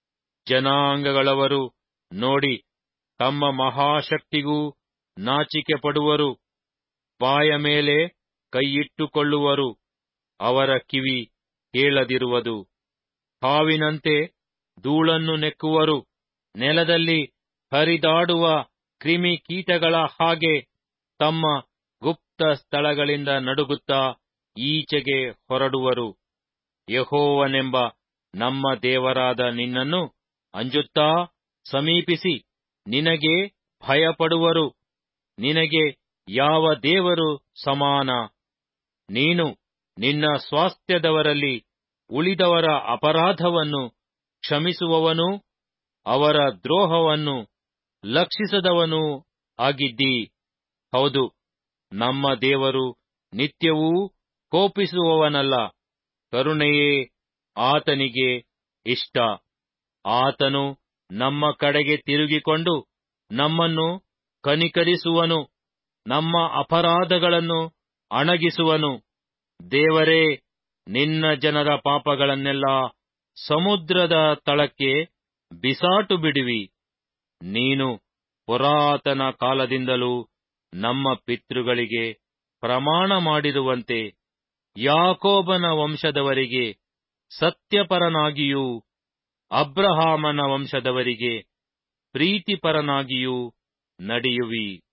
ಜನಾಂಗಗಳವರು ನೋಡಿ ತಮ್ಮ ಮಹಾಶಕ್ತಿಗೂ ನಾಚಿಕೆ ಪಡುವರು. ಬಾಯ ಮೇಲೆ ಕೈಯಿಟ್ಟುಕೊಳ್ಳುವರು. ಅವರ ಕಿವಿ ಕೇಳದಿರುವುದು. ಹಾವಿನಂತೆ ಧೂಳನ್ನು ನೆಕ್ಕುವರು. ನೆಲದಲ್ಲಿ ಹರಿದಾಡುವ ಕ್ರಿಮಿಕೀಟಗಳ ಹಾಗೆ ತಮ್ಮ ಗುಪ್ತ ಸ್ಥಳಗಳಿಂದ ನಡುಗುತ್ತಾ ಈಚೆಗೆ ಹೊರಡುವರು. ಯೆಹೋವನೆಂಬ ನಮ್ಮ ದೇವರಾದ ನಿನ್ನನ್ನು ಅಂಜುತ್ತಾ ಸಮೀಪಿಸಿ ನಿನಗೆ ಭಯಪಡುವರು. ನಿನಗೆ ಯಾವ ದೇವರು ಸಮಾನ? ನೀನು ನಿನ್ನ ಸ್ವಾಸ್ಥ್ಯದವರಲ್ಲಿ ಉಳಿದವರ ಅಪರಾಧವನ್ನು ಕ್ಷಮಿಸುವವನೂ ಅವರ ದ್ರೋಹವನ್ನು ಲಕ್ಷಿಸದವನೂ ಆಗಿದ್ದೀ. ಹೌದು, ನಮ್ಮ ದೇವರು ನಿತ್ಯವೂ ಕೋಪಿಸುವವನಲ್ಲ, ಕರುಣೆಯೇ ಆತನಿಗೆ ಇಷ್ಟ. ಆತನು ನಮ್ಮ ಕಡೆಗೆ ತಿರುಗಿಕೊಂಡು ನಮ್ಮನ್ನು ಕನಿಕರಿಸುವನು, ನಮ್ಮ ಅಪರಾಧಗಳನ್ನು ಅಣಗಿಸುವನು. ದೇವರೇ, ನಿನ್ನ ಜನರ ಪಾಪಗಳನ್ನೆಲ್ಲ ಸಮುದ್ರದ ತಳಕ್ಕೆ ಬಿಸಾಟು ಬಿಡುವಿ. ನೀನು ಪುರಾತನ ಕಾಲದಿಂದಲೂ ನಮ್ಮ ಪಿತೃಗಳಿಗೆ ಪ್ರಮಾಣ ಮಾಡಿರುವಂತೆ ಯಾಕೋಬನ ವಂಶದವರಿಗೆ ಸತ್ಯಪರನಾಗಿಯೂ ಅಬ್ರಹಾಮನ ವಂಶದವರಿಗೆ ಪ್ರೀತಿಪರನಾಗಿಯೂ ನಡೆಯುವಿ.